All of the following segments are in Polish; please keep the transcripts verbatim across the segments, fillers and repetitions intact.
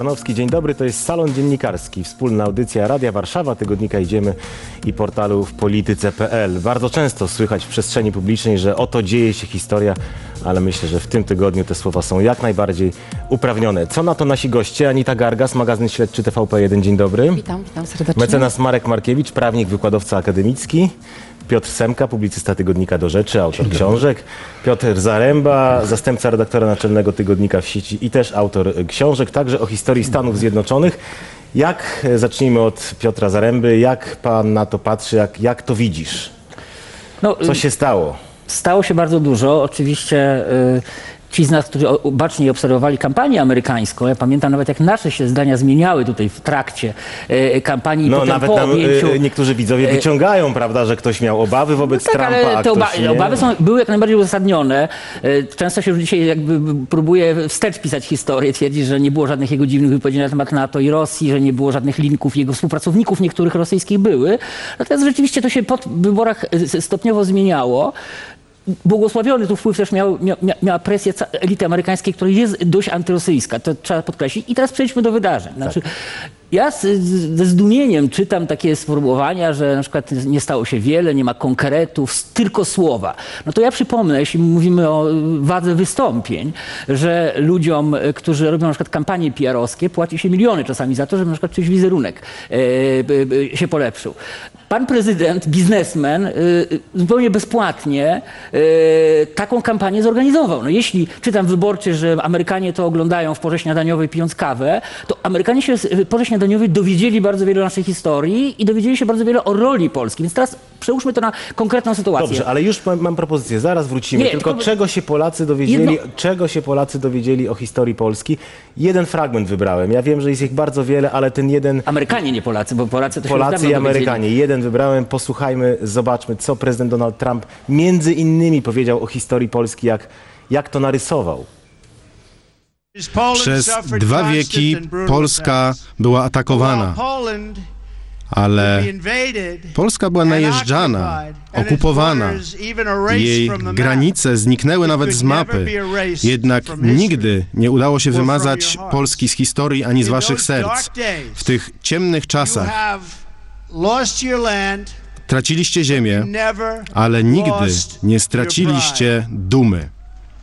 Stanowski. Dzień dobry, to jest Salon Dziennikarski, wspólna audycja Radia Warszawa, tygodnika Idziemy i portalu w polityce kropka p l. Bardzo często słychać w przestrzeni publicznej, że oto dzieje się historia, ale myślę, że w tym tygodniu te słowa są jak najbardziej uprawnione. Co na to nasi goście? Anita Gargas, magazyn śledczy T V P jeden. Dzień dobry. Witam, witam serdecznie. Mecenas Marek Markiewicz, prawnik, wykładowca akademicki. Piotr Semka, publicysta tygodnika Do Rzeczy, autor książek. Piotr Zaręba, zastępca redaktora naczelnego tygodnika w sieci i też autor książek, także o historii Stanów Zjednoczonych. Jak, zacznijmy od Piotra Zaręby, jak pan na to patrzy, jak, jak to widzisz? No, Co się stało? Stało się bardzo dużo. Oczywiście y, ci z nas, którzy bacznie obserwowali kampanię amerykańską, ja pamiętam nawet jak nasze się zdania zmieniały tutaj w trakcie y, kampanii. No potem nawet po nam objęciu, y, niektórzy widzowie wyciągają, prawda, że ktoś miał obawy wobec no tak, Trumpa, ale a te oba ktoś nie. obawy są, były jak najbardziej uzasadnione. Y, Często się już dzisiaj jakby próbuje wstecz pisać historię, twierdzi, że nie było żadnych jego dziwnych wypowiedzi na temat NATO i Rosji, że nie było żadnych linków jego współpracowników niektórych rosyjskich były. Natomiast rzeczywiście to się po wyborach stopniowo zmieniało. Błogosławiony tu wpływ też miał, mia, miała presja elity amerykańskiej, która jest dość antyrosyjska, to trzeba podkreślić. I teraz przejdźmy do wydarzeń. Znaczy, tak. Ja z, z, ze zdumieniem czytam takie sformułowania, że na przykład nie stało się wiele, nie ma konkretów, tylko słowa. No to ja przypomnę, jeśli mówimy o wadze wystąpień, że ludziom, którzy robią na przykład kampanie P R-owskie, płaci się miliony czasami za to, żeby na przykład czyjś wizerunek e, e, się polepszył. Pan prezydent, biznesmen, y, zupełnie bezpłatnie y, taką kampanię zorganizował. No jeśli czytam wyborczy, że Amerykanie to oglądają w porze śniadaniowej pijąc kawę, to Amerykanie się w porze śniadaniowej dowiedzieli bardzo wiele o naszej historii i dowiedzieli się bardzo wiele o roli Polski. Więc teraz przełóżmy to na konkretną sytuację. Dobrze, ale już mam, mam propozycję, zaraz wrócimy. Nie, tylko, tylko czego się Polacy dowiedzieli, jedno... czego się Polacy dowiedzieli o historii Polski? Jeden fragment wybrałem. Ja wiem, że jest ich bardzo wiele, ale ten jeden... Amerykanie, nie Polacy, bo Polacy to się Polacy i Amerykanie. Dowiedzieli. Jeden wybrałem. Posłuchajmy, zobaczmy, co prezydent Donald Trump między innymi powiedział o historii Polski, jak, jak to narysował. Przez dwa wieki Polska była atakowana, ale Polska była najeżdżana, okupowana. Jej granice zniknęły nawet z mapy. Jednak nigdy nie udało się wymazać Polski z historii ani z waszych serc. W tych ciemnych czasach traciliście ziemię, ale nigdy nie straciliście dumy.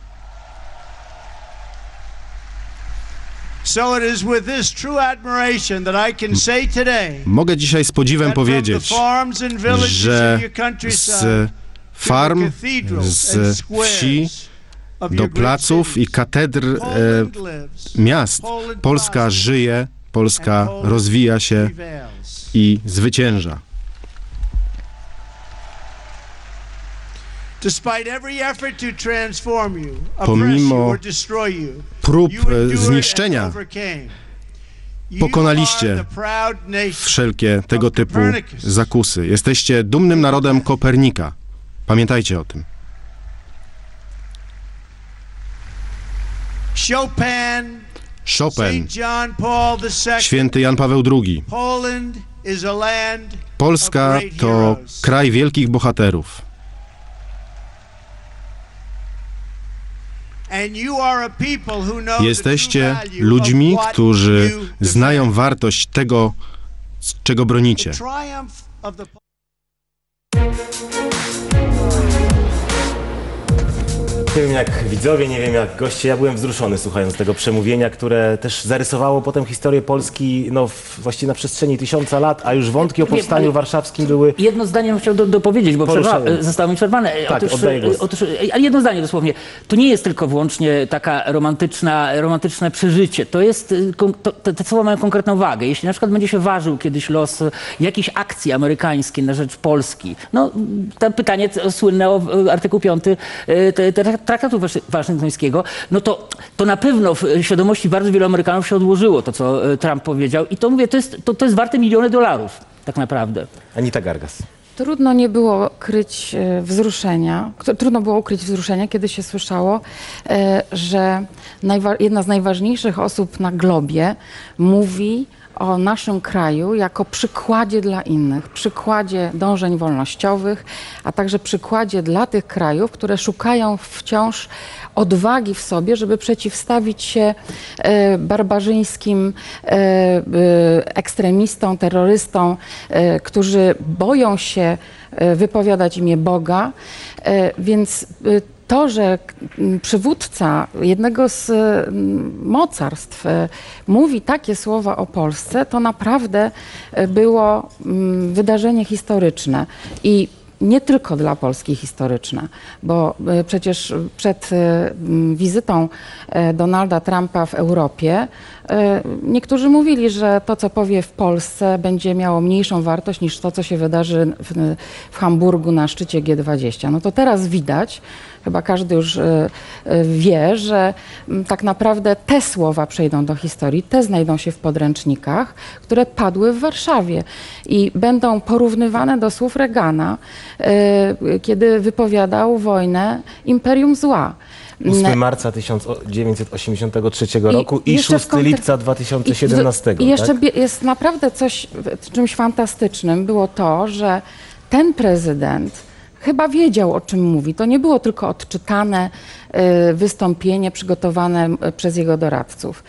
Mogę dzisiaj z podziwem powiedzieć, że z farm, z wsi do placów i katedr e, miast Polska żyje, Polska rozwija się i zwycięża. Pomimo prób zniszczenia, pokonaliście wszelkie tego typu zakusy. Jesteście dumnym narodem Kopernika. Pamiętajcie o tym. Chopin, święty Jan Paweł drugi. Polska to kraj wielkich bohaterów. Jesteście ludźmi, którzy znają wartość tego, czego bronicie. Nie wiem jak widzowie, nie wiem jak goście, ja byłem wzruszony słuchając tego przemówienia, które też zarysowało potem historię Polski no, w, właściwie na przestrzeni tysiąca lat, a już wątki o powstaniu warszawskim były... Jedno zdanie bym chciał do, dopowiedzieć, bo przerwa, zostało mi przerwane. Tak, otóż, oddaję głos. Otóż, ale jedno zdanie dosłownie. To nie jest tylko wyłącznie taka romantyczna, romantyczne przeżycie. To jest, to, te, te słowa mają konkretną wagę. Jeśli na przykład będzie się ważył kiedyś los jakiejś akcji amerykańskiej na rzecz Polski, no to pytanie słynne o artykuł piąty te, te, traktatu waszyngtońskiego, no to, to na pewno w świadomości bardzo wielu Amerykanów się odłożyło to, co Trump powiedział. I to mówię, to jest, to, to jest warte miliony dolarów, tak naprawdę. Anita Gargas. Trudno nie było kryć wzruszenia, trudno było ukryć wzruszenia, kiedy się słyszało, że jedna z najważniejszych osób na globie mówi o naszym kraju jako przykładzie dla innych, przykładzie dążeń wolnościowych, a także przykładzie dla tych krajów, które szukają wciąż odwagi w sobie, żeby przeciwstawić się e, barbarzyńskim e, e, ekstremistom, terrorystom, e, którzy boją się e, wypowiadać imię Boga. E, więc e, to, że przywódca jednego z mocarstw mówi takie słowa o Polsce, to naprawdę było wydarzenie historyczne i nie tylko dla Polski historyczne, bo przecież przed wizytą Donalda Trumpa w Europie niektórzy mówili, że to, co powie w Polsce, będzie miało mniejszą wartość niż to, co się wydarzy w, w Hamburgu na szczycie G dwadzieścia. No to teraz widać, chyba każdy już wie, że tak naprawdę te słowa przejdą do historii, te znajdą się w podręcznikach, które padły w Warszawie i będą porównywane do słów Reagana, kiedy wypowiadał wojnę Imperium Zła. ósmego marca tysiąc dziewięćset osiemdziesiątego trzeciego roku i, i szóstego lipca dwa tysiące siedemnastego. I jeszcze tak? jest naprawdę coś, czymś fantastycznym było to, że ten prezydent chyba wiedział, o czym mówi. To nie było tylko odczytane wystąpienie przygotowane przez jego doradców.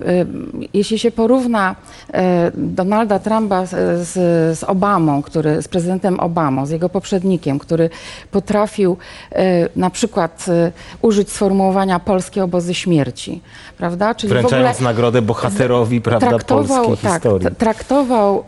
Jeśli się porówna Donalda Trumpa z, z Obamą, który, z prezydentem Obamą, z jego poprzednikiem, który potrafił na przykład użyć sformułowania polskie obozy śmierci, prawda? Czyli wręczając w ogóle nagrodę bohaterowi, prawda, traktował, polskiej tak, historii. Traktował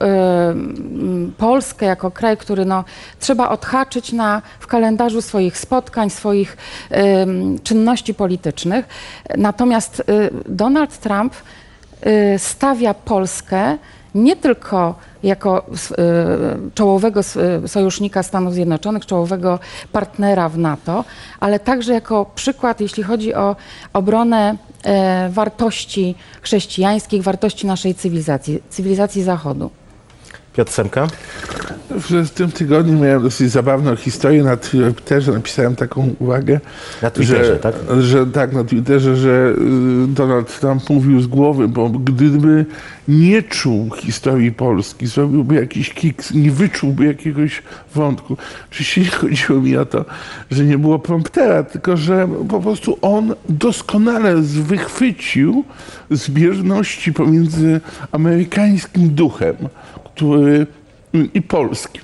y, Polskę jako kraj, który no, trzeba odhaczyć na, w kalendarzu swoich spotkań, swoich y, czynności politycznych. Natomiast y, Donald Trump y, stawia Polskę nie tylko jako y, czołowego sojusznika Stanów Zjednoczonych, czołowego partnera w NATO, ale także jako przykład, jeśli chodzi o obronę y, wartości chrześcijańskich, wartości naszej cywilizacji, cywilizacji Zachodu. Piotr Semka? W tym tygodniu miałem dosyć zabawną historię na Twitterze, napisałem taką uwagę, na Twitterze, że, tak? że tak, na Twitterze, że Donald Trump mówił z głowy, bo gdyby nie czuł historii Polski, zrobiłby jakiś kiks, nie wyczułby jakiegoś wątku. Oczywiście nie chodziło mi o to, że nie było promptera, tylko że po prostu on doskonale wychwycił zbieżności pomiędzy amerykańskim duchem, który i polskim.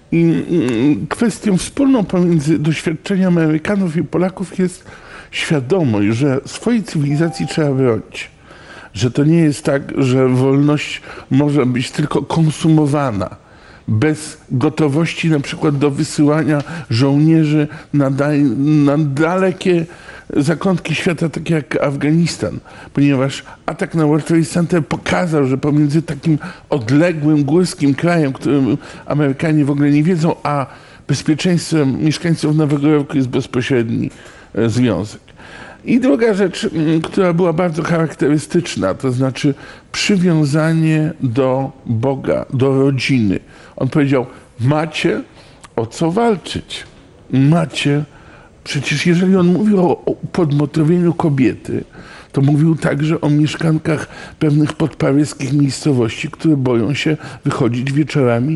I kwestią wspólną pomiędzy doświadczeniem Amerykanów i Polaków jest świadomość, że swojej cywilizacji trzeba bronić. Że to nie jest tak, że wolność może być tylko konsumowana bez gotowości na przykład do wysyłania żołnierzy na, dal na dalekie zakątki świata, takie jak Afganistan, ponieważ atak na World Trade Center pokazał, że pomiędzy takim odległym, górskim krajem, którym Amerykanie w ogóle nie wiedzą, a bezpieczeństwem mieszkańców Nowego Jorku jest bezpośredni związek. I druga rzecz, która była bardzo charakterystyczna, to znaczy przywiązanie do Boga, do rodziny. On powiedział, macie o co walczyć. Macie, przecież jeżeli on mówił o podmotowieniu kobiety, to mówił także o mieszkankach pewnych podparyskich miejscowości, które boją się wychodzić wieczorami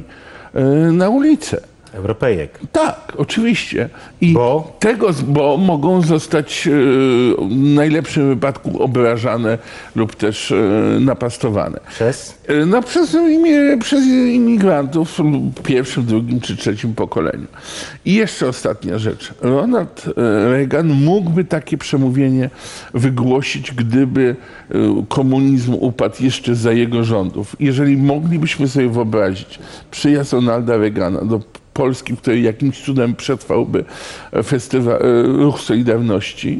na ulicę. Europejek. Tak, oczywiście. I bo? tego, bo mogą zostać e, w najlepszym wypadku obrażane lub też e, napastowane. Przez? E, no, przez, imie, przez imigrantów w pierwszym, drugim czy trzecim pokoleniu. I jeszcze ostatnia rzecz. Ronald Reagan mógłby takie przemówienie wygłosić, gdyby e, komunizm upadł jeszcze za jego rządów. Jeżeli moglibyśmy sobie wyobrazić przyjazd Ronalda Reagana do Polski, w której jakimś cudem przetrwałby festiwal, ruch Solidarności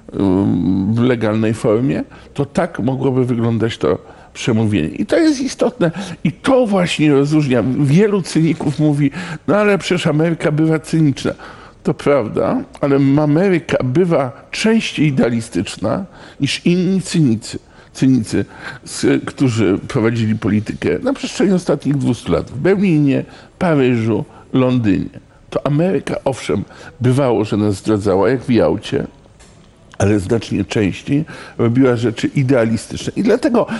w legalnej formie, to tak mogłoby wyglądać to przemówienie. I to jest istotne. I to właśnie rozróżnia. Wielu cyników mówi, no ale przecież Ameryka bywa cyniczna. To prawda, ale Ameryka bywa częściej idealistyczna niż inni cynicy. Cynicy, którzy prowadzili politykę na przestrzeni ostatnich dwustu lat w Berlinie, Paryżu, Londynie. To Ameryka, owszem, bywało, że nas zdradzała, jak w Jałcie, ale znacznie częściej robiła rzeczy idealistyczne. I dlatego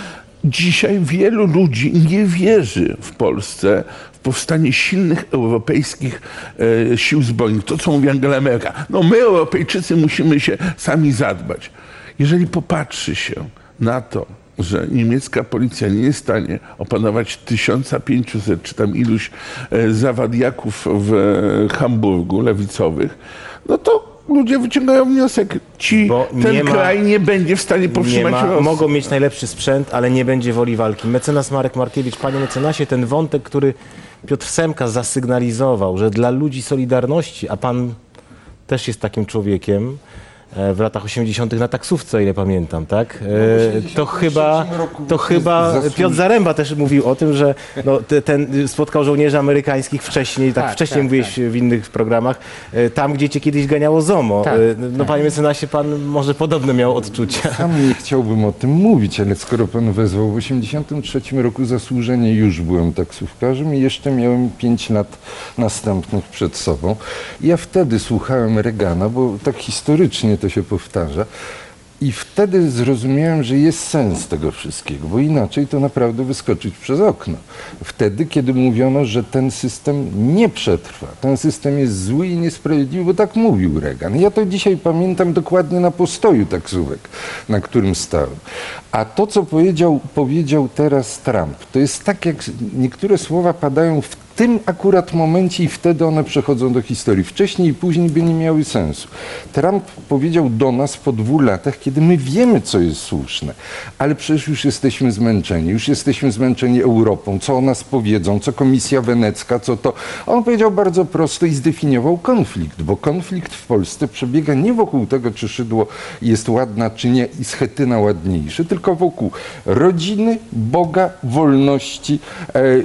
dzisiaj wielu ludzi nie wierzy w Polsce w powstanie silnych europejskich e, sił zbrojnych. To, co mówi Angela Merkel. No my, Europejczycy, musimy się sami zadbać. Jeżeli popatrzy się na to, że niemiecka policja nie jest w stanie opanować tysiąc pięćset czy tam iluś e, zawadiaków w e, Hamburgu lewicowych, no to ludzie wyciągają wniosek, ci, Bo ten nie ma- kraj nie będzie w stanie powstrzymać Nie ma, Rosji. mogą mieć najlepszy sprzęt, ale nie będzie woli walki. Mecenas Marek Markiewicz, panie mecenasie, ten wątek, który Piotr Semka zasygnalizował, że dla ludzi Solidarności, a pan też jest takim człowiekiem, e, w latach osiemdziesiątych na taksówce, o ile pamiętam, tak? E, to chyba, to chyba Piotr Zaremba też mówił o tym, że no, te, ten spotkał żołnierzy amerykańskich wcześniej, tak, Tak, wcześniej tak, mówiłeś w innych programach, e, tam, gdzie cię kiedyś ganiało ZOMO. Tak, E, no, panie mecenasie, pan może podobne miał odczucia. Sam nie chciałbym o tym mówić, ale skoro pan wezwał, w osiemdziesiątym trzecim roku zasłużenie już byłem taksówkarzem i jeszcze miałem pięć lat następnych przed sobą. Ja wtedy słuchałem Reagana, bo tak historycznie to się powtarza. I wtedy zrozumiałem, że jest sens tego wszystkiego, bo inaczej to naprawdę wyskoczyć przez okno. Wtedy, kiedy mówiono, że ten system nie przetrwa, ten system jest zły i niesprawiedliwy, bo tak mówił Reagan. Ja to dzisiaj pamiętam dokładnie na postoju taksówek, na którym stałem. A to, co powiedział, powiedział teraz Trump, to jest tak, jak niektóre słowa padają w tym akurat momencie i wtedy one przechodzą do historii. Wcześniej i później by nie miały sensu. Trump powiedział do nas po dwóch latach, kiedy my wiemy, co jest słuszne, ale przecież już jesteśmy zmęczeni, już jesteśmy zmęczeni Europą, co o nas powiedzą, co Komisja Wenecka, co to. A on powiedział bardzo prosto i zdefiniował konflikt, bo konflikt w Polsce przebiega nie wokół tego, czy Szydło jest ładna, czy nie i Schetyna ładniejszy, tylko wokół rodziny, Boga, wolności e, e,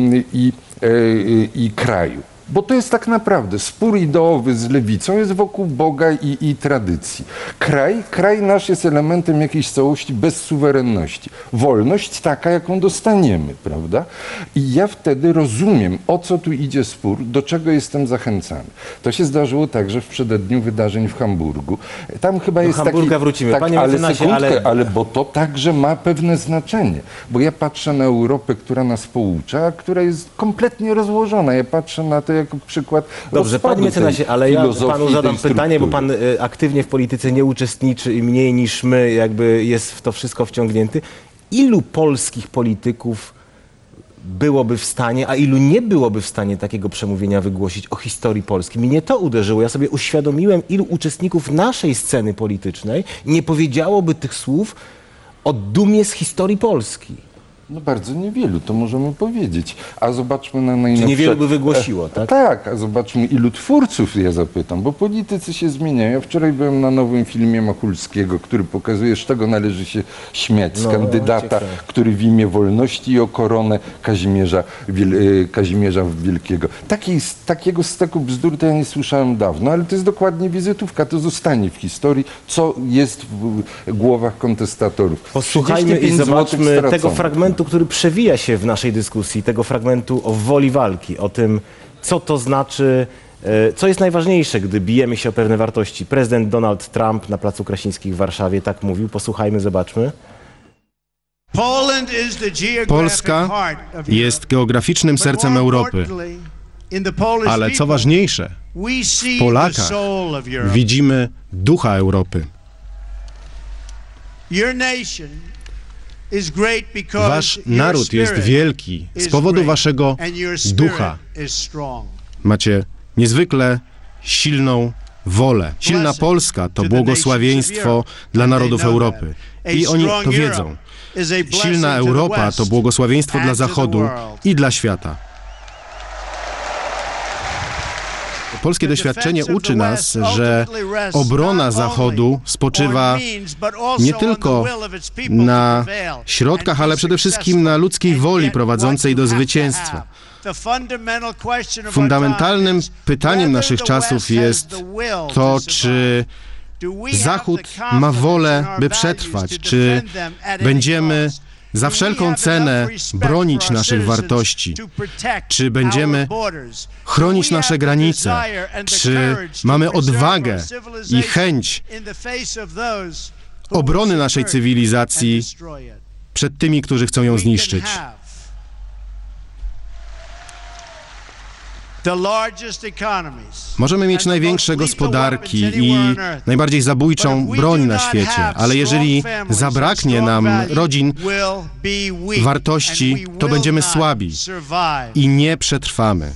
i i kraju. Bo to jest tak naprawdę spór ideowy z lewicą jest wokół Boga i, i tradycji. Kraj, kraj nasz jest elementem jakiejś całości bez suwerenności. Wolność taka, jaką dostaniemy, prawda? I ja wtedy rozumiem, o co tu idzie spór, do czego jestem zachęcany. To się zdarzyło także w przededniu wydarzeń w Hamburgu. Tam chyba Do jest Hamburga taki... wrócimy. Tak, Panie ale mecenasie, sekundkę, ale- ale bo to także ma pewne znaczenie. Bo ja patrzę na Europę, która nas poucza, a która jest kompletnie rozłożona. Ja patrzę na to jako przykład Dobrze, rozpadu panie mecenasie, tej ale ja filozofii, panu tej zadam pytanie, bo struktury. pan y, aktywnie w polityce nie uczestniczy i mniej niż my jakby jest w to wszystko wciągnięty. Ilu polskich polityków byłoby w stanie, a ilu nie byłoby w stanie takiego przemówienia wygłosić o historii Polski? Mnie to uderzyło. Ja sobie uświadomiłem, ilu uczestników naszej sceny politycznej nie powiedziałoby tych słów o dumie z historii Polski. No bardzo niewielu, to możemy powiedzieć. A zobaczmy na najnowsze... niewielu by wygłosiło, tak? Tak, a zobaczmy ilu twórców, ja zapytam, bo politycy się zmieniają. Ja wczoraj byłem na nowym filmie Machulskiego, który pokazuje, z czego należy się śmiać. Z No, kandydata, ciekawe. który w imię wolności i o koronę Kazimierza, Wiel- e, Kazimierza Wielkiego. Takiej, takiego steku bzdur to ja nie słyszałem dawno, ale to jest dokładnie wizytówka, to zostanie w historii, co jest w głowach kontestatorów. Posłuchajmy i trzydzieści pięć złotych zobaczmy tego stracone. fragmentu, który przewija się w naszej dyskusji, tego fragmentu o woli walki, o tym, co to znaczy, e, co jest najważniejsze, gdy bijemy się o pewne wartości. Prezydent Donald Trump na Placu Krasińskich w Warszawie tak mówił. Posłuchajmy, zobaczmy. Polska jest geograficznym sercem Europy, ale co ważniejsze, w Polakach widzimy ducha Europy. Wasz naród jest wielki z powodu waszego ducha. Macie niezwykle silną wolę. Silna Polska to błogosławieństwo dla narodów Europy. I oni to wiedzą. Silna Europa to błogosławieństwo dla Zachodu i dla świata. Polskie doświadczenie uczy nas, że obrona Zachodu spoczywa nie tylko na środkach, ale przede wszystkim na ludzkiej woli prowadzącej do zwycięstwa. Fundamentalnym pytaniem naszych czasów jest to, czy Zachód ma wolę, by przetrwać, czy będziemy za wszelką cenę bronić naszych wartości, czy będziemy chronić nasze granice, czy mamy odwagę i chęć obrony naszej cywilizacji przed tymi, którzy chcą ją zniszczyć. Możemy mieć największe gospodarki i najbardziej zabójczą broń na świecie, ale jeżeli zabraknie nam rodzin, wartości, to będziemy słabi i nie przetrwamy.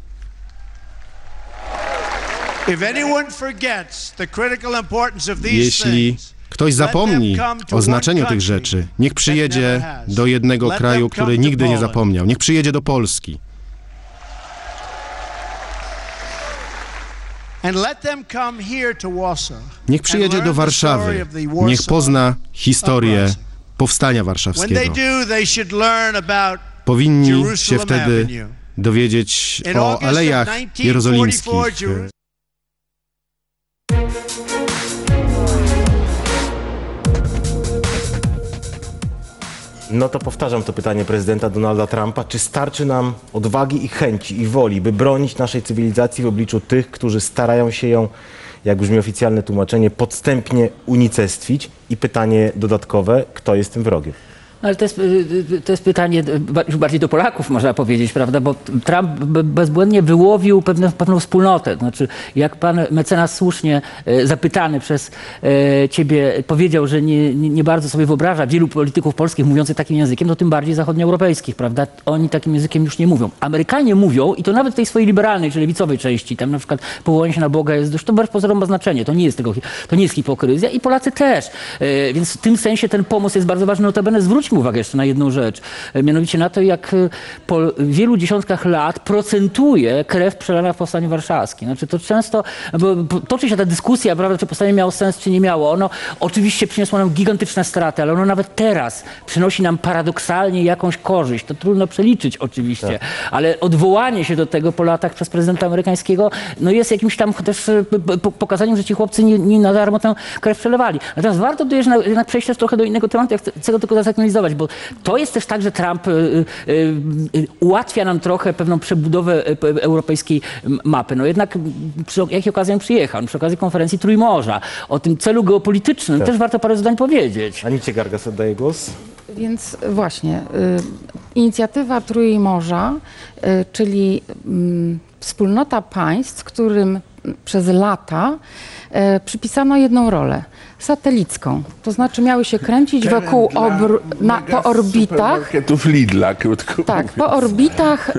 Jeśli ktoś zapomni o znaczeniu tych rzeczy, niech przyjedzie do jednego kraju, który nigdy nie zapomniał. Niech przyjedzie do Polski. Niech przyjedzie do Warszawy. Niech pozna historię powstania warszawskiego. Powinni się wtedy dowiedzieć o alejach jerozolimskich. No to powtarzam to pytanie prezydenta Donalda Trumpa. Czy starczy nam odwagi i chęci i woli, by bronić naszej cywilizacji w obliczu tych, którzy starają się ją, jak brzmi oficjalne tłumaczenie, podstępnie unicestwić? I pytanie dodatkowe, kto jest tym wrogiem? Ale to jest, to jest pytanie już bardziej do Polaków, można powiedzieć, prawda? Bo Trump bezbłędnie wyłowił pewne, pewną wspólnotę. Znaczy, jak pan mecenas słusznie zapytany przez ciebie powiedział, że nie, nie bardzo sobie wyobraża wielu polityków polskich mówiących takim językiem, to tym bardziej zachodnioeuropejskich, prawda? Oni takim językiem już nie mówią. Amerykanie mówią, i to nawet w tej swojej liberalnej czy lewicowej części, tam na przykład powołanie się na Boga jest dość, to wbrew pozorom ma znaczenie, to nie jest tego, to nie jest hipokryzja i Polacy też. Więc w tym sensie ten pomost jest bardzo ważny. Notabene zwróćmy uwagę jeszcze na jedną rzecz, mianowicie na to, jak po wielu dziesiątkach lat procentuje krew przelana w Powstaniu Warszawskim. Znaczy to często, bo toczy się ta dyskusja, prawda, czy powstanie miało sens, czy nie miało. Ono oczywiście przyniosło nam gigantyczne straty, ale ono nawet teraz przynosi nam paradoksalnie jakąś korzyść. To trudno przeliczyć oczywiście, tak. Ale odwołanie się do tego po latach przez prezydenta amerykańskiego no jest jakimś tam też pokazaniem, że ci chłopcy nie, nie na darmo tę krew przelewali. Natomiast warto tu jednak, jednak przejść też trochę do innego tematu, ja chcę, chcę go tylko zasygnalizować, bo to jest też tak, że Trump y, y, y, ułatwia nam trochę pewną przebudowę y, europejskiej mapy. No jednak przy jakiej okazji przyjechał? Przy okazji konferencji Trójmorza. O tym celu geopolitycznym tak. Też warto parę zdań powiedzieć. Anicie Gargas oddaje głos. Więc właśnie, y, inicjatywa Trójmorza, y, czyli y, wspólnota państw, którym przez lata y, przypisano jedną rolę. Satelicką. To znaczy miały się kręcić wokół obr- na, po orbitach. Supermarketów Lidla, krótko Tak, mówiąc. po orbitach y,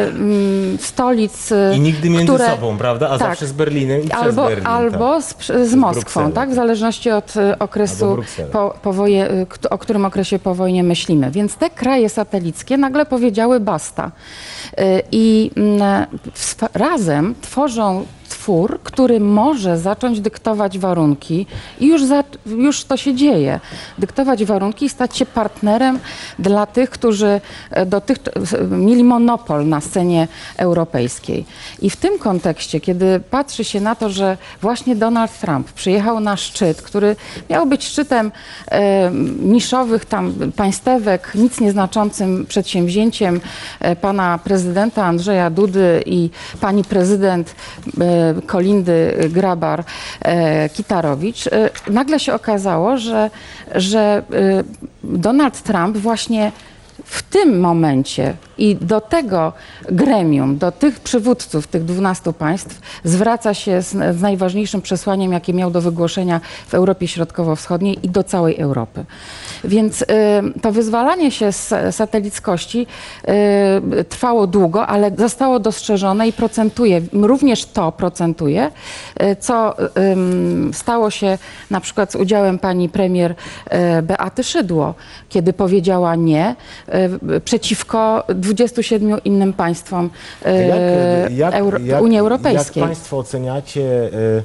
y, stolic, y, I nigdy między które, sobą, prawda? A tak, zawsze z Berlinem i albo, przez Berlin. Albo tak. z, z Moskwą, Brukselę, tak? W zależności od y, okresu, po, po woje, y, o którym okresie po wojnie myślimy. Więc te kraje satelickie nagle powiedziały basta. Y, I y, razem tworzą twór, który może zacząć dyktować warunki i już, za, już to się dzieje. Dyktować warunki i stać się partnerem dla tych, którzy dotychczas mieli monopol na scenie europejskiej. I w tym kontekście, kiedy patrzy się na to, że właśnie Donald Trump przyjechał na szczyt, który miał być szczytem e, niszowych tam państewek, nic nieznaczącym przedsięwzięciem e, pana prezydenta Andrzeja Dudy i pani prezydent e, Kolindy Grabar-Kitarowicz, nagle się okazało, że, że Donald Trump właśnie w tym momencie i do tego gremium, do tych przywódców tych dwunastu państw zwraca się z, z najważniejszym przesłaniem, jakie miał do wygłoszenia w Europie Środkowo-Wschodniej i do całej Europy. Więc y, to wyzwalanie się z satelickości y, trwało długo, ale zostało dostrzeżone i procentuje, również to procentuje, y, co y, stało się na przykład z udziałem pani premier y, Beaty Szydło, kiedy powiedziała nie y, przeciwko dwudziestu siedmiu innym państwom y, jak, jak, Euro, jak, Unii Europejskiej. Jak państwo oceniacie y,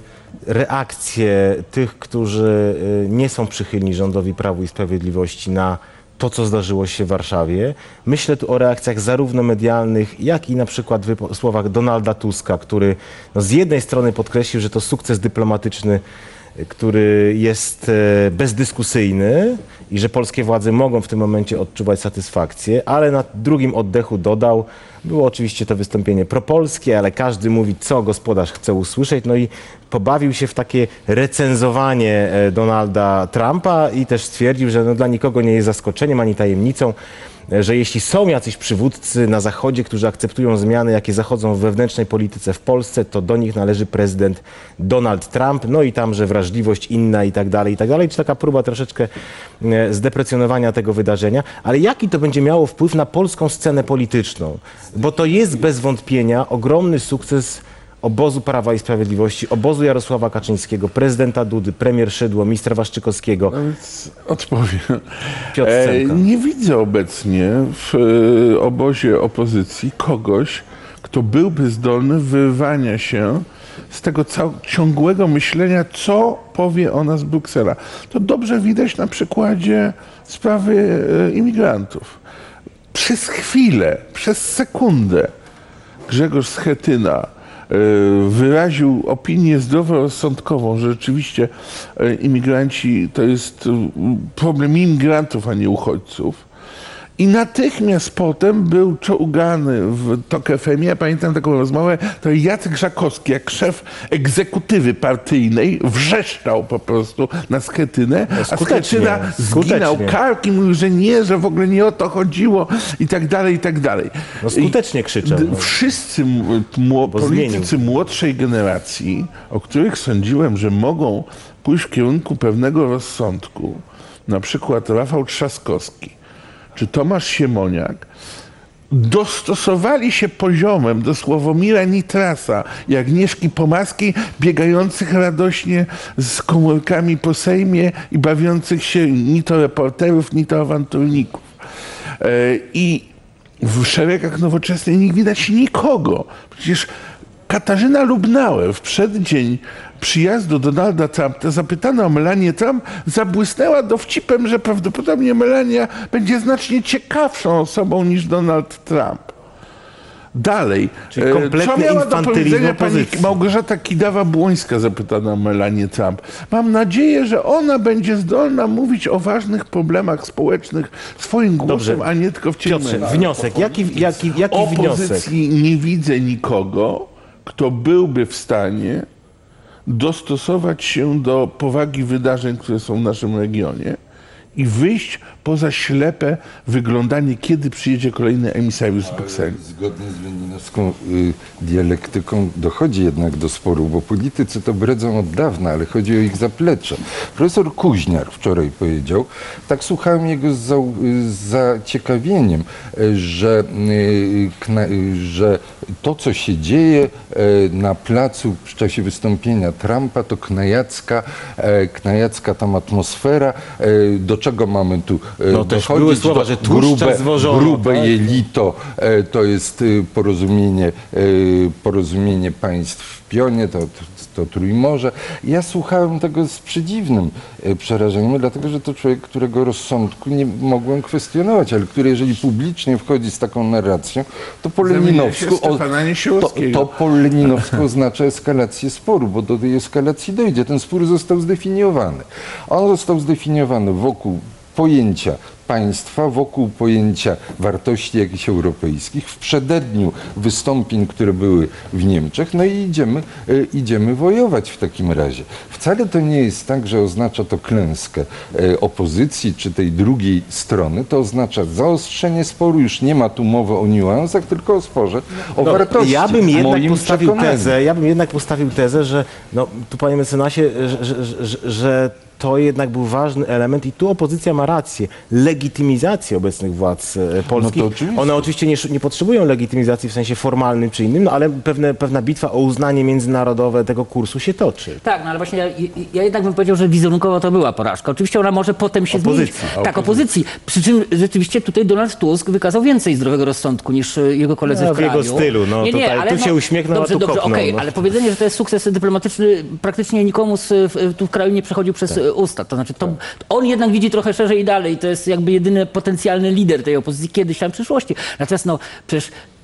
reakcje tych, którzy y, nie są przychylni rządowi Prawu i Sprawiedliwości na to, co zdarzyło się w Warszawie? Myślę tu o reakcjach zarówno medialnych, jak i na przykład w słowach Donalda Tuska, który no, z jednej strony podkreślił, że to sukces dyplomatyczny, który jest bezdyskusyjny i że polskie władze mogą w tym momencie odczuwać satysfakcję, ale na drugim oddechu dodał, było oczywiście to wystąpienie propolskie, ale każdy mówi, co gospodarz chce usłyszeć, no i pobawił się w takie recenzowanie Donalda Trumpa i też stwierdził, że no dla nikogo nie jest zaskoczeniem ani tajemnicą, że jeśli są jacyś przywódcy na Zachodzie, którzy akceptują zmiany, jakie zachodzą w wewnętrznej polityce w Polsce, to do nich należy prezydent Donald Trump, no i tam, że wrażliwość inna i tak dalej, i tak dalej. Czy taka próba troszeczkę zdeprecjonowania tego wydarzenia, ale jaki to będzie miało wpływ na polską scenę polityczną? Bo to jest bez wątpienia ogromny sukces obozu Prawa i Sprawiedliwości, obozu Jarosława Kaczyńskiego, prezydenta Dudy, premier Szydło, ministra Waszczykowskiego. No więc odpowiem. Piotr Semka. E, nie widzę obecnie w e, obozie opozycji kogoś, kto byłby zdolny wyrwania się z tego cał- ciągłego myślenia, co powie o nas Bruksela. To dobrze widać na przykładzie sprawy e, imigrantów. Przez chwilę, przez sekundę Grzegorz Schetyna wyraził opinię zdroworozsądkową, że rzeczywiście imigranci to jest problem imigrantów, a nie uchodźców. I natychmiast potem był czołgany w Tok F M. Ja pamiętam taką rozmowę, to Jacek Żakowski, jak szef egzekutywy partyjnej, wrzeszczał po prostu na Schetynę, a Schetyna zginął kark i mówił, że nie, że w ogóle nie o to chodziło i tak dalej, i tak dalej. No skutecznie krzyczał. No. Wszyscy mło, politycy zmienił. Młodszej generacji, o których sądziłem, że mogą pójść w kierunku pewnego rozsądku, na przykład Rafał Trzaskowski, czy Tomasz Siemoniak, dostosowali się poziomem do Sławomira Nitrasa i Agnieszki Pomaskiej, biegających radośnie z komórkami po Sejmie i bawiących się ni to reporterów, ni to awanturników. I w szeregach Nowoczesnej nie widać nikogo. Przecież Katarzyna Lubnauer w przeddzień przyjazdu Donalda Trumpa zapytana o Melanię Trump, zabłysnęła dowcipem, że prawdopodobnie Melania będzie znacznie ciekawszą osobą niż Donald Trump. Dalej, Czyli co miała do powiedzenia pani opozycji. Małgorzata Kidawa-Błońska zapytana o Melanię Trump? Mam nadzieję, że ona będzie zdolna mówić o ważnych problemach społecznych swoim głosem, Dobrze. a nie tylko w ciemno. Piotrze, wniosek. Jaki, jaki, jaki wniosek? Opozycji nie widzę nikogo, kto byłby w stanie dostosować się do powagi wydarzeń, które są w naszym regionie i wyjść poza ślepe wyglądanie, kiedy przyjedzie kolejny emisariusz z Brukseli. Zgodnie z leninowską y, dialektyką dochodzi jednak do sporu, bo politycy to bredzą od dawna, ale chodzi o ich zaplecze. Profesor Kuźniar wczoraj powiedział, tak słuchałem jego z, za, z zaciekawieniem, że, y, kna, y, że to, co się dzieje y, na placu w czasie wystąpienia Trumpa, to knajacka, y, knajacka tam atmosfera, y, do czego mamy tu No też były słowa, że tłuszcza zwożono. Grube tak? jelito e, to jest e, porozumienie, e, porozumienie państw w pionie, to, to, to Trójmorze. Ja słuchałem tego z przedziwnym e, przerażeniem, dlatego że to człowiek, którego rozsądku nie mogłem kwestionować, ale który jeżeli publicznie wchodzi z taką narracją, to po leninowsku, o, to, to po leninowsku oznacza eskalację sporu, bo do tej eskalacji dojdzie. Ten spór został zdefiniowany. On został zdefiniowany wokół pojęcia państwa, wokół pojęcia wartości jakichś europejskich, w przededniu wystąpień, które były w Niemczech, no i idziemy, e, idziemy wojować w takim razie. Wcale to nie jest tak, że oznacza to klęskę e, opozycji czy tej drugiej strony, to oznacza zaostrzenie sporu, już nie ma tu mowy o niuansach, tylko o sporze, o No, wartości. ja bym jednak moim postawił przekonaniu. tezę, ja bym jednak postawił tezę, że no, tu panie mecenasie, że, że, że, że to jednak był ważny element i tu opozycja ma rację. Legitymizacji obecnych władz e, polskich. No to oczywiście. One oczywiście nie, nie potrzebują legitymizacji w sensie formalnym czy innym, no ale pewne, pewna bitwa o uznanie międzynarodowe tego kursu się toczy. Tak, no ale właśnie ja, ja jednak bym powiedział, że wizerunkowo to była porażka. Oczywiście ona może potem się Opozycji. zmienić. Tak, opozycji. Przy czym rzeczywiście tutaj Donald Tusk wykazał więcej zdrowego rozsądku niż jego koledzy No, w w jego kraju. stylu, no, tutaj tu się uśmiechnął, dobrze, a tu dobrze, kopnął, okej, no. ale powiedzenie, że to jest sukces dyplomatyczny praktycznie nikomu z, w, tu w kraju nie przechodził przez Tak. usta. To znaczy to, on jednak widzi trochę szerzej i dalej. To jest jakby jedyny potencjalny lider tej opozycji kiedyś tam w przyszłości. Natomiast no przecież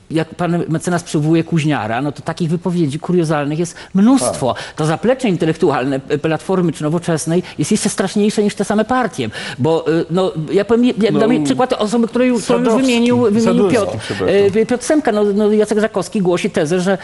jak pan mecenas przywołuje Kuźniara, no to takich wypowiedzi kuriozalnych jest mnóstwo. To zaplecze intelektualne Platformy czy Nowoczesnej jest jeszcze straszniejsze niż te same partie. Bo no, ja powiem, ja No, dam przykład osoby, której już, którą już Sadowski. wymienił, wymienił Sadowski, Piotr. przepraszam. E, Piotr Semka, no, no Jacek Żakowski głosi tezę, że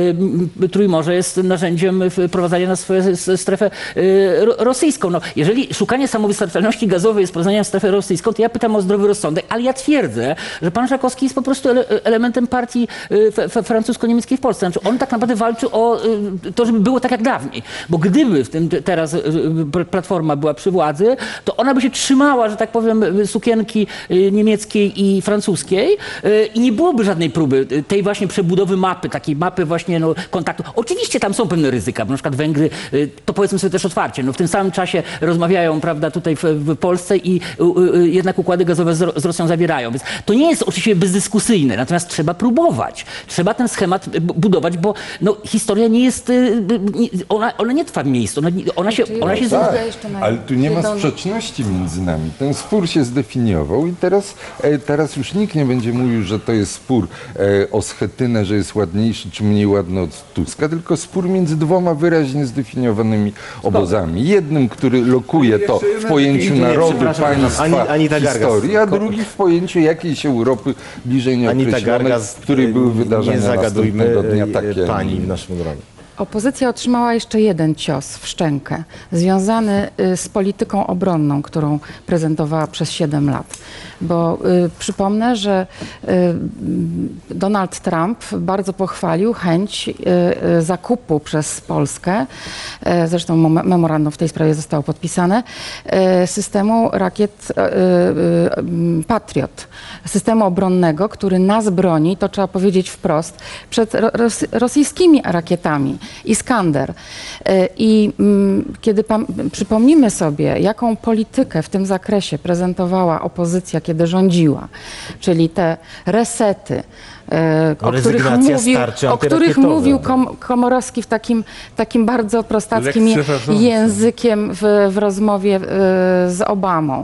e, Trójmorze jest narzędziem wprowadzania na swoją strefę e, ro, rosyjską. No, jeżeli szukanie samowystarczalności gazowej jest wprowadzaniem w strefę rosyjską, to ja pytam o zdrowy rozsądek, ale ja twierdzę, że pan Żakowski jest po prostu ele, elementem partii y, francusko-niemieckiej w Polsce. Znaczy on tak naprawdę walczy o y, to, żeby było tak jak dawniej. Bo gdyby w tym teraz y, Platforma była przy władzy, to ona by się trzymała, że tak powiem, sukienki y, niemieckiej i francuskiej y, i nie byłoby żadnej próby tej właśnie przebudowy mapy, takiej mapy właśnie no, kontaktu. Oczywiście tam są pewne ryzyka, bo na przykład Węgry, y, to powiedzmy sobie też otwarcie, no, w tym samym czasie rozmawiają, prawda, tutaj w, w Polsce i y, y, jednak układy gazowe z, z Rosją zawierają. Więc to nie jest oczywiście bezdyskusyjne, natomiast trzeba próbować. Trzeba ten schemat budować, bo no, historia nie jest, ona, ona nie trwa w miejscu, ona, ona się, ona się tak, zgadza jeszcze na ale tu nie ma jedną- sprzeczności między nami. Ten spór się zdefiniował i teraz, e, teraz już nikt nie będzie mówił, że to jest spór e, o Schetynę, że jest ładniejszy czy mniej ładny od Tuska, tylko spór między dwoma wyraźnie zdefiniowanymi obozami. Jednym, który lokuje to w pojęciu Nie, narodu, przepraszam, państwa, Ani- Anita Gargas. historii, a drugi w pojęciu jakiejś Europy bliżej Anita nieokreślonej, Gargas, w której były wydarzenia nie zagadujmy następnego dnia takie, pani a nie w naszym gronie. Opozycja otrzymała jeszcze jeden cios w szczękę, związany y, z polityką obronną, którą prezentowała przez siedem lat. Bo y, przypomnę, że y, Donald Trump bardzo pochwalił chęć y, y, zakupu przez Polskę, y, zresztą mem- memorandum w tej sprawie zostało podpisane, y, systemu rakiet y, y, y, Patriot, systemu obronnego, który nas broni, to trzeba powiedzieć wprost, przed ro- ros- rosyjskimi rakietami. Iskander. I mm, kiedy pam- przypomnimy sobie, jaką politykę w tym zakresie prezentowała opozycja, kiedy rządziła, czyli te resety, e, o których rezygnacja z mówił, tarczy o których antyrakietowej. mówił Kom- Komorowski w takim, takim bardzo prostackim je- Lekceważącym. językiem w, w rozmowie e, z Obamą.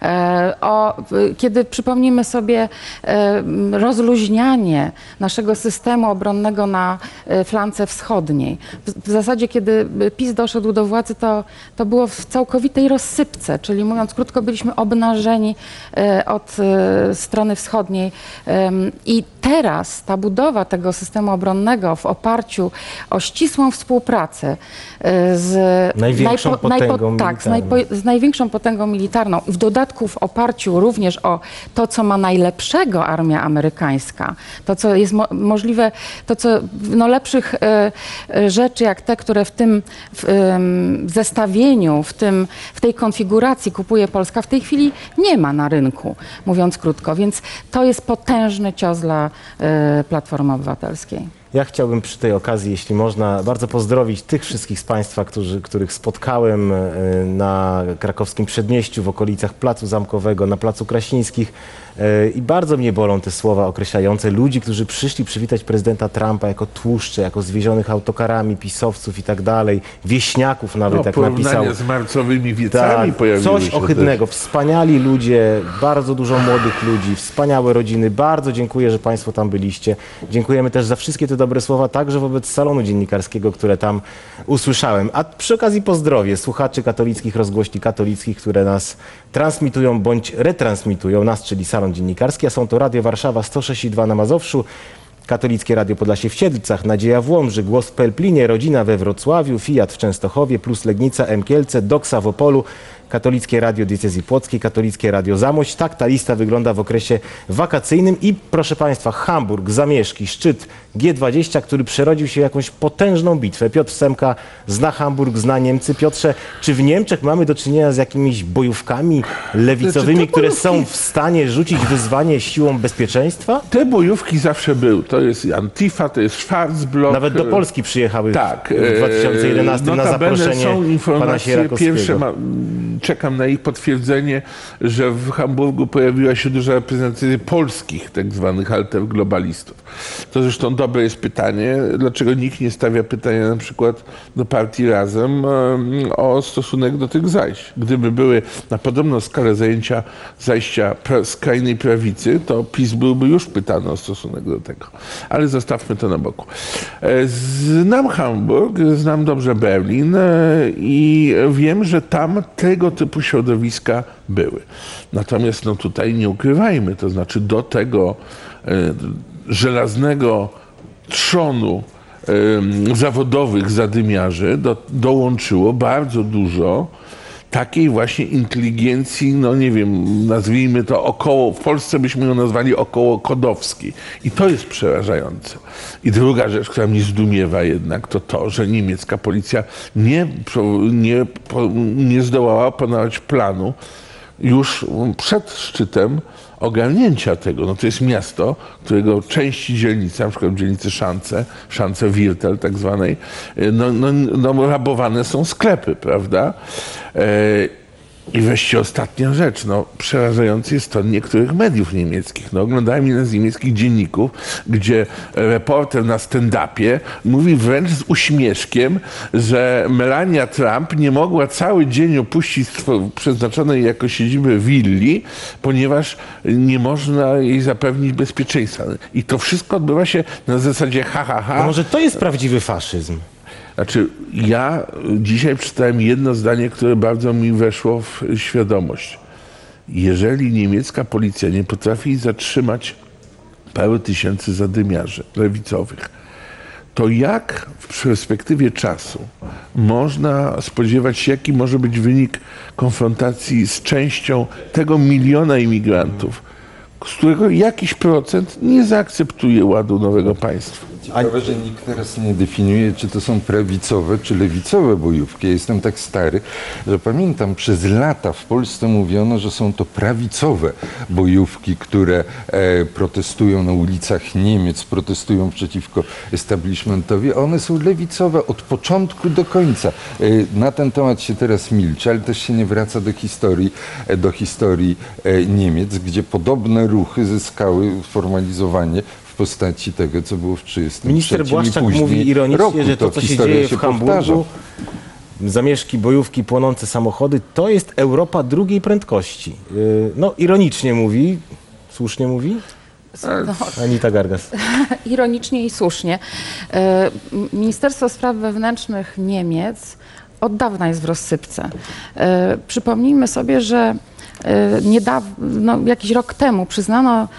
E, o, w- kiedy przypomnimy sobie e, rozluźnianie naszego systemu obronnego na e, flance wschodniej. W, w zasadzie, kiedy PiS doszedł do władzy, to, to było w całkowitej rozsypce, czyli mówiąc krótko, byliśmy obnażeni e, od e, strony wschodniej. Em, I teraz ta budowa tego systemu obronnego w oparciu o ścisłą współpracę e, z Największą potęgą tak, z, militarną. najpo, z największą potęgą militarną i w dodatku w oparciu również o to, co ma najlepszego armia amerykańska, to, co jest mo możliwe, to, co no, lepszych e, e, rzeczy, jak te, które w tym w, em, zestawieniu, w, tym, w tej konfiguracji kupuje Polska, w tej chwili nie ma na rynku, mówiąc krótko. Więc to jest potężny cios dla e, Platformy Obywatelskiej. Ja chciałbym przy tej okazji, jeśli można, bardzo pozdrowić tych wszystkich z Państwa, którzy, których spotkałem e, na krakowskim Przedmieściu, w okolicach Placu Zamkowego, na Placu Krasińskich. E, I bardzo mnie bolą te słowa określające ludzi, którzy przyszli przywitać prezydenta Trumpa jako tłuszcze, jako zwiezionych autokarami, pisowców i tak dalej, wieśniaków nawet, No, jak napisał. porównania z marcowymi wiecami Tak, pojawiły coś się ohydnego. Wspaniali ludzie, bardzo dużo młodych ludzi, wspaniałe rodziny. Bardzo dziękuję, że Państwo tam byliście. Dziękujemy też za wszystkie te dobre słowa, także wobec salonu dziennikarskiego, które tam usłyszałem. A przy okazji pozdrowię słuchaczy katolickich rozgłośni katolickich, które nas transmitują bądź retransmitują, nas, czyli salon dziennikarski, a są to Radio Warszawa sto sześć i dwa na Mazowszu, Katolickie Radio Podlasie w Siedlcach, Nadzieja w Łomży, Głos w Pelplinie, Rodzina we Wrocławiu, Fiat w Częstochowie, Plus Legnica, M Kielce, Doksa w Opolu, Katolickie Radio Diecezji Płockiej, Katolickie Radio Zamość. Tak ta lista wygląda w okresie wakacyjnym i proszę Państwa, Hamburg, Zamieszki, szczyt G dwadzieścia, który przerodził się w jakąś potężną bitwę. Piotr Semka zna Hamburg, zna Niemcy. Piotrze, czy w Niemczech mamy do czynienia z jakimiś bojówkami lewicowymi, Znaczy, te które bojówki- są w stanie rzucić wyzwanie siłom bezpieczeństwa? Te bojówki zawsze były. To jest Antifa, to jest Schwarzblock. Nawet do Polski przyjechały Tak. w dwa tysiące jedenastym e, na notabene zaproszenie są pana informacje Sierakowskiego. pierwsze. Ma, czekam na ich potwierdzenie, że w Hamburgu pojawiła się duża reprezentacja polskich tak zwanych alterglobalistów. To zresztą dobre jest pytanie, dlaczego nikt nie stawia pytania na przykład do partii Razem o stosunek do tych zajść. Gdyby były na podobną skalę zajęcia, zajścia pra, skrajnej prawicy, to PiS byłby już pytany o stosunek do tego. Ale zostawmy to na boku. Znam Hamburg, znam dobrze Berlin i wiem, że tam tego typu środowiska były. Natomiast no tutaj nie ukrywajmy, to znaczy do tego żelaznego trzonu zawodowych zadymiarzy do, dołączyło bardzo dużo takiej właśnie inteligencji, no nie wiem, nazwijmy to około, w Polsce byśmy ją nazwali około kodowskiej. I to jest przerażające. I druga rzecz, która mnie zdumiewa jednak, to to, że niemiecka policja nie, nie, nie zdołała opanować planu już przed szczytem ogarnięcia tego. No to jest miasto, którego części dzielnicy, na przykład dzielnicy Szance, Szance Wirtel tak zwanej, no, no, no rabowane są sklepy, prawda? E, I wreszcie ostatnia rzecz, no przerażający jest ton niektórych mediów niemieckich. No oglądałem jeden z niemieckich dzienników, gdzie reporter na stand-upie mówi wręcz z uśmieszkiem, że Melania Trump nie mogła cały dzień opuścić przeznaczonej jako siedziby willi, ponieważ nie można jej zapewnić bezpieczeństwa. I to wszystko odbywa się na zasadzie ha, ha, ha. A może to jest prawdziwy faszyzm? Znaczy, ja dzisiaj przeczytałem jedno zdanie, które bardzo mi weszło w świadomość. Jeżeli niemiecka policja nie potrafi zatrzymać paru tysięcy zadymiarzy lewicowych, to jak w perspektywie czasu można spodziewać się, jaki może być wynik konfrontacji z częścią tego miliona imigrantów, z którego jakiś procent nie zaakceptuje ładu nowego państwa? Ciekawe, że nikt teraz nie definiuje, czy to są prawicowe, czy lewicowe bojówki. Ja jestem tak stary, że pamiętam, przez lata w Polsce mówiono, że są to prawicowe bojówki, które e, protestują na ulicach Niemiec, protestują przeciwko establishmentowi, a one są lewicowe od początku do końca. E, na ten temat się teraz milczy, ale też się nie wraca do historii, e, do historii e, Niemiec, gdzie podobne ruchy zyskały formalizowanie w postaci tego, co było w trzydziestym Minister trzecim Błaszczak i później mówi ironicznie, roku. że to, co się historia dzieje w się Hamburgu, powtarza. zamieszki, bojówki, płonące samochody, to jest Europa drugiej prędkości. Yy, No, ironicznie mówi, słusznie mówi? No, Anita Gargas. ironicznie i słusznie. E, Ministerstwo Spraw Wewnętrznych Niemiec od dawna jest w rozsypce. E, Przypomnijmy sobie, że niedawno, no, jakiś rok temu przyznano,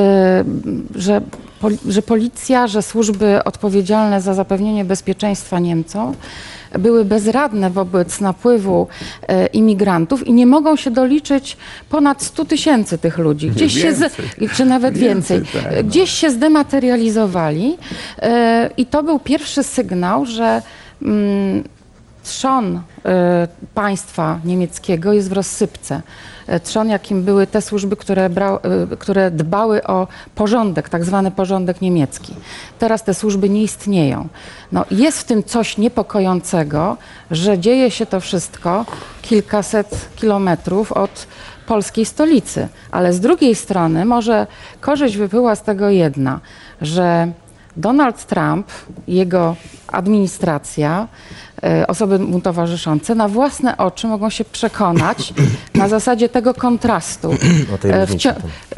że, poli, że policja, że służby odpowiedzialne za zapewnienie bezpieczeństwa Niemcom były bezradne wobec napływu imigrantów i nie mogą się doliczyć ponad stu tysięcy tych ludzi. Gdzieś się, z, czy nawet więcej. więcej tak, no. Gdzieś się zdematerializowali i to był pierwszy sygnał, że mm, trzon y, państwa niemieckiego jest w rozsypce. Trzon, jakim były te służby, które, brał, y, które dbały o porządek, tak zwany porządek niemiecki. Teraz te służby nie istnieją. No, jest w tym coś niepokojącego, że dzieje się to wszystko kilkaset kilometrów od polskiej stolicy. Ale z drugiej strony może korzyść wypływa z tego jedna, że Donald Trump i jego administracja, osoby mu towarzyszące, na własne oczy mogą się przekonać na zasadzie tego kontrastu, w,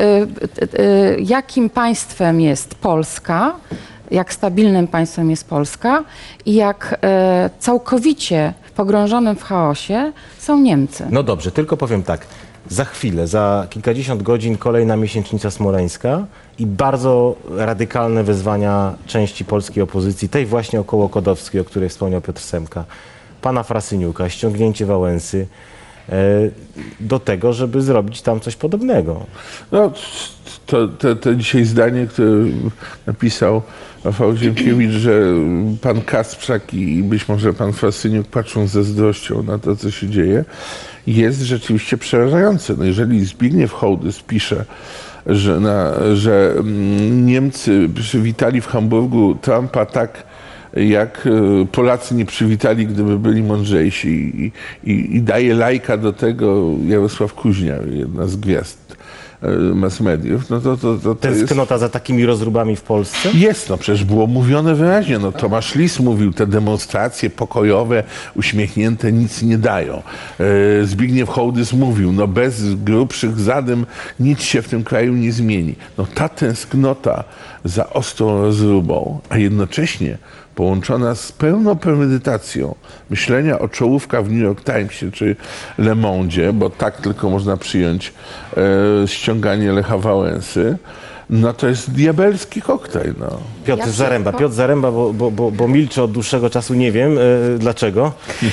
jakim państwem jest Polska, jak stabilnym państwem jest Polska i jak całkowicie pogrążonym w chaosie są Niemcy. No dobrze, tylko powiem tak. Za chwilę, za kilkadziesiąt godzin kolejna miesięcznica smoleńska i bardzo radykalne wezwania części polskiej opozycji, tej właśnie okołokodowskiej, o której wspomniał Piotr Semka, pana Frasyniuka, ściągnięcie Wałęsy e, do tego, żeby zrobić tam coś podobnego. No, to, to, to dzisiaj zdanie, które napisał Rafał Ziemkiewicz, że pan Kasprzak i być może pan Frasyniuk patrzą ze zazdrością na to, co się dzieje, jest rzeczywiście przerażające. No jeżeli Zbigniew Hołdys pisze, że, na, że Niemcy przywitali w Hamburgu Trumpa tak jak e, Polacy nie przywitali, gdyby byli mądrzejsi. I, i, i daje lajka do tego Jarosław Kuźniar, jedna z gwiazd mass mediów, no to, to, to, to Tęsknota jest... za takimi rozróbami w Polsce? Jest, no przecież było mówione wyraźnie, no Tomasz Lis mówił, te demonstracje pokojowe, uśmiechnięte nic nie dają. E, Zbigniew Hołdys mówił, no bez grubszych zadym nic się w tym kraju nie zmieni. No ta tęsknota za ostrą rozróbą, a jednocześnie połączona z pełną premedytacją myślenia o czołówkach w New York Timesie czy Le Monde, bo tak tylko można przyjąć e, ściąganie Lecha Wałęsy, no to jest diabelski koktajl. No. Piotr Ja Zaremba, szybko. Piotr Zaremba, bo, bo, bo, bo milczę od dłuższego czasu, nie wiem e, dlaczego.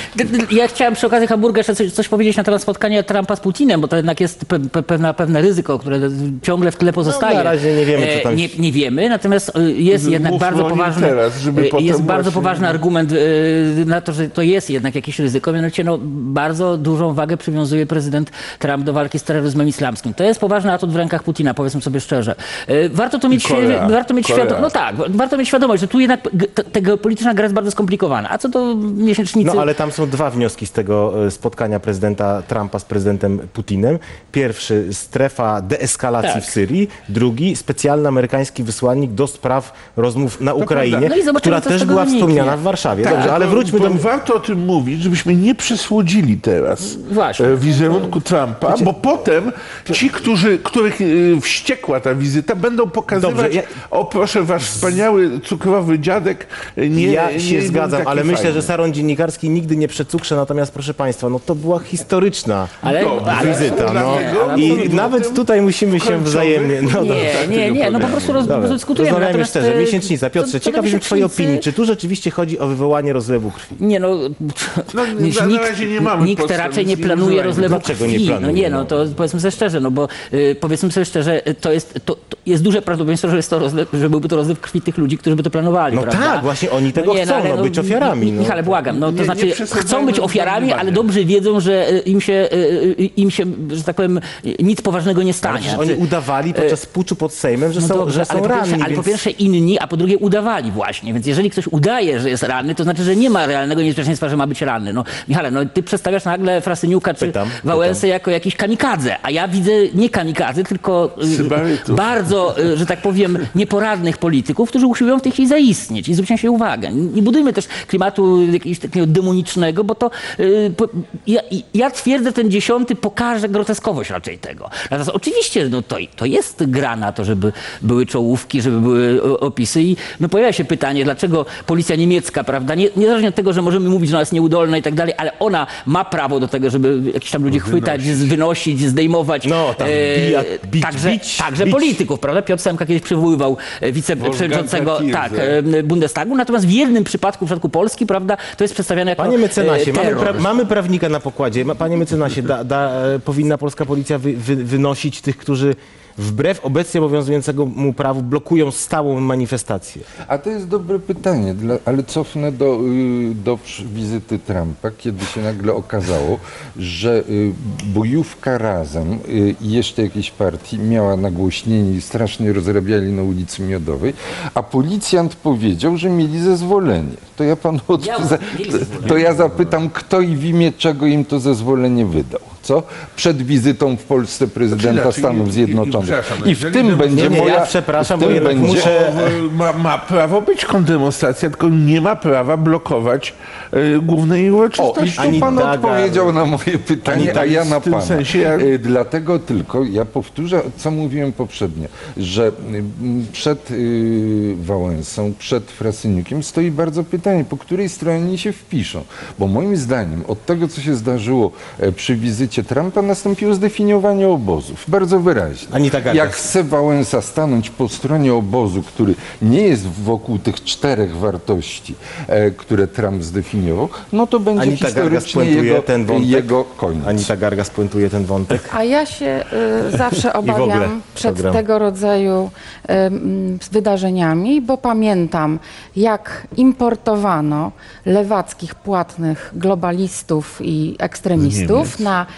Ja chciałem przy okazji Hamburga jeszcze coś, coś powiedzieć na temat spotkania Trumpa z Putinem, bo to jednak jest pe, pe, pewna, pewne ryzyko, które ciągle w tle pozostaje. No, na razie nie wiemy, co tam E, nie, nie wiemy, natomiast e, jest jednak Mówmy bardzo o nim poważny, teraz, żeby e, potem jest bardzo właśnie- poważny argument e, na to, że to jest jednak jakieś ryzyko. Mianowicie no, bardzo dużą wagę przywiązuje prezydent Trump do walki z terroryzmem islamskim. To jest poważny atut w rękach Putina, powiedzmy sobie szczerze. E, warto to mieć, Korea. warto mieć Korea. świadomość, no tak, warto mieć świadomość, że tu jednak g- ta, ta geopolityczna gra jest bardzo skomplikowana. A co do miesięcznicy... No ale tam są dwa wnioski z tego e, spotkania prezydenta Trumpa z prezydentem Putinem. Pierwszy, strefa deeskalacji Tak. w Syrii. Drugi, specjalny amerykański wysłannik do spraw rozmów na Ukrainie, No i zobaczymy, która co z też tego była wyniknie. wspomniana w Warszawie. Tak, Dobrze, ale bo- wróćmy bo do... Warto o tym mówić, żebyśmy nie przesłodzili teraz Właśnie. e, wizerunku Trumpa, bo potem ci, którzy, których e, wściekła ta wizyta, będą pokazywać, Dobrze, ja- o proszę, wasz wspaniały cukrowy dziadek nie Ja nie się był zgadzam, taki ale myślę, fajny. że salon dziennikarski nigdy nie przecukrze, natomiast proszę Państwa, no to była historyczna Ale, Dobrze. ale, wizyta. No. Dlatego I mówimy o nawet tym tutaj musimy się końcowy. wzajemnie... No, Nie, dobrze. nie, nie, no po prostu roz, Dobra, dyskutujemy. rozmawiajmy Natomiast, szczerze. e, Miesięcznica. co- Piotrze, co do ciekaw jestem Twojej miesięcznicy- opinii. Czy tu rzeczywiście chodzi o wywołanie rozlewu krwi? Nie no, No, niż na nikt, razie nie mamy nikt podstaw, raczej nie więc nie planuje używajmy. rozlewu Dlaczego nie krwi. planuje, No nie, no no? to powiedzmy sobie szczerze, no bo y, powiedzmy sobie szczerze, y, to jest, to, to jest duże prawdopodobieństwo, że, jest to rozlew, że byłby to rozlew krwi tych ludzi, którzy by to planowali, No prawda? tak, właśnie oni tego nie, chcą, ale no, być ofiarami, no. Michale, błagam, no to Nie- nie znaczy przesadzajmy chcą być z ofiarami, ale zaniedbaniem. dobrze wiedzą, że y, im się, y, y, im się, że tak powiem, y, nic poważnego nie stanie. Przecież oni udawali podczas puczu pod Sejmem, że No są, dobrze, że są ale, po ranni, pierwsze, ale po więc... pierwsze inni, a po drugie udawali właśnie. Więc jeżeli ktoś udaje, że jest ranny, to znaczy, że nie ma realnego niebezpieczeństwa, że ma być ranny. No, Michale, no ty przedstawiasz nagle Frasyniuka czy Pytam, Wałęsę pytam. jako jakiś kamikadze, a ja widzę nie kamikadze, tylko y, Sybarytów. bardzo, y, że tak powiem, nieporadnych polityków, którzy usiłują w tej chwili zaistnieć. I zwróćcie się uwagę. Nie budujmy też klimatu jakiegoś takiego demonicznego, bo to y, po, ja, ja twierdzę, ten dziesiąty pokaże groteskowość raczej tego. Natomiast oczywiście no, to, to jest gra na to, żeby były czołówki, żeby były o- opisy i no, pojawia się pytanie, dlaczego policja niemiecka, prawda, nie, niezależnie od tego, że możemy mówić, że ona jest nieudolna i tak dalej, ale ona ma prawo do tego, żeby jakichś tam ludzi chwytać, z- wynosić, zdejmować. No, tam bija- bić, także bić, także bić. polityków, prawda? Piotr Semka kiedyś przywoływał e, wiceprzewodniczącego Wolfganga tak, Thielsę. e, Bundestagu, natomiast w jednym przypadku, w przypadku Polski, prawda, to jest przedstawiane jako Panie mecenasie, e, mamy, terror. pra, mamy prawnika na pokładzie. Ma- Panie mecenasie, da, da, e, powinna polska policja wy, wy, wynosić tych, którzy wbrew obecnie obowiązującemu prawu blokują stałą manifestację. A to jest dobre pytanie, dla, ale cofnę do, y, do przy- wizyty Trumpa, kiedy się nagle okazało, że y, bojówka Razem y, i jeszcze jakiejś partii miała nagłośnienie i strasznie rozrabiali na ulicy Miodowej, a policjant powiedział, że mieli zezwolenie. To ja panu od... Miał- za- mieli to, zezwolenie. to ja zapytam, kto i w imię czego im to zezwolenie wydał, co? Przed wizytą w Polsce prezydenta Znaczy, Stanów i- i- Zjednoczonych. przepraszam, I w jeżeli tym dem- będzie Nie, nie, moja... ja przepraszam, w tym bo jednak będzie- muszę- O, ma, ma prawo być kondemonstracja, tylko nie ma prawa blokować e, głównej O, i uroczystości. tu Ani pan Daga- odpowiedział na moje pytanie, Ani a ja w na tym pana. sensie ja- Y, Dlatego tylko ja powtórzę, co mówiłem poprzednio, że y, m, przed y, Wałęsą, przed Frasyniukiem stoi bardzo pytanie, po której stronie oni się wpiszą. Bo moim zdaniem od tego, co się zdarzyło e, przy wizycie Trumpa, nastąpiło zdefiniowanie obozów. Bardzo wyraźnie. Anita Gargas. Jak chce Wałęsa stanąć po stronie obozu, który nie jest wokół tych czterech wartości, e, które Trump zdefiniował, no to będzie Anita Gargas historycznie puentuje jego, ten wątek. jego koniec. Anita Gargas puentuje ten wątek. A ja się y, zawsze w ogóle obawiam przed program. tego rodzaju y, mm, wydarzeniami, bo pamiętam, jak importowano lewackich, płatnych globalistów i ekstremistów Niemiec. na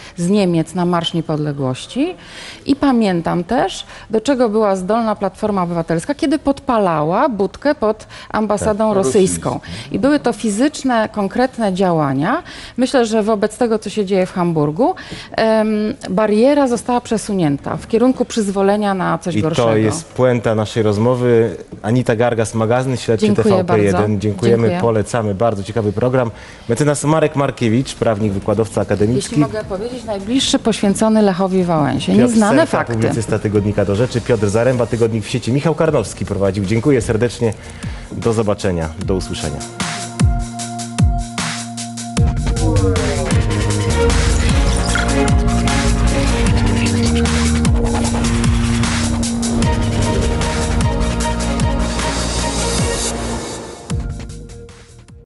z Niemiec na Marsz Niepodległości i pamiętam też, do czego była zdolna Platforma Obywatelska, kiedy podpalała budkę pod ambasadą Tak, rosyjską. I były to fizyczne, konkretne działania. Myślę, że wobec tego, co się dzieje w Hamburgu, em, bariera została przesunięta w kierunku przyzwolenia na coś I gorszego. to jest puenta naszej rozmowy. Anita Gargas, magazyn śledczy Dziękuję T V P jeden. bardzo. Dziękujemy, Dziękuję. polecamy. Bardzo ciekawy program. Mecenas Marek Markiewicz, prawnik, wykładowca akademicki. Jeśli mogę powiedzieć, najbliższy poświęcony Lechowi Wałęsie. Piotr Nieznane Semka, fakty. publicysta Tygodnika do Rzeczy. Piotr Zaręba, Tygodnik w sieci. Michał Karnowski prowadził. Dziękuję serdecznie. Do zobaczenia. Do usłyszenia.